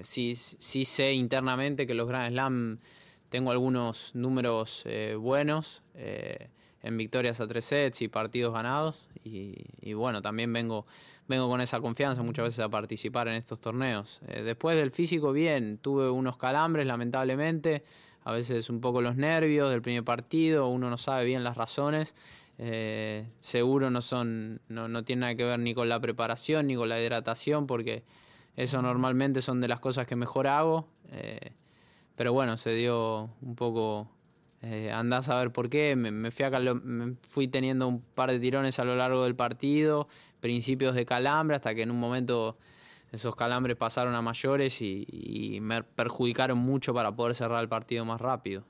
Sí sé internamente que los Grand Slam tengo algunos números buenos en victorias a 3 sets y partidos ganados. Y bueno, también vengo con esa confianza muchas veces a participar en estos torneos. Después del físico, bien, tuve unos calambres lamentablemente, a veces un poco los nervios del primer partido, uno no sabe bien las razones. Seguro no tiene nada que ver ni con la preparación ni con la hidratación, porque eso normalmente son de las cosas que mejor hago. Pero bueno, se dio un poco, andás a ver por qué. Me fui teniendo un par de tirones a lo largo del partido, principios de calambre, hasta que en un momento esos calambres pasaron a mayores y me perjudicaron mucho para poder cerrar el partido más rápido.